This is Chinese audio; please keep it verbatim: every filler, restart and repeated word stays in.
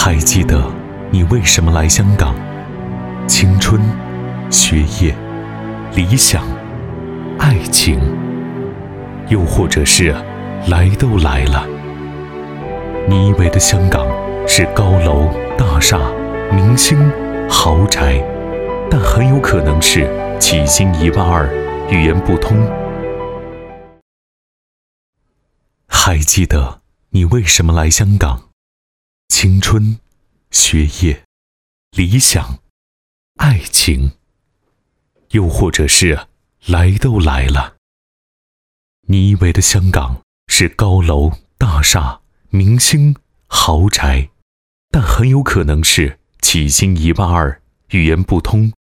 还记得你为什么来香港？青春、学业、理想、爱情，又或者是来都来了。你以为的香港是高楼大厦、明星、豪宅，但很有可能是起薪一万二，语言不通。还记得你为什么来香港？青春、学业、理想、爱情，又或者是来都来了。你以为的香港是高楼大厦、明星、豪宅，但很有可能是起薪一万二，语言不通。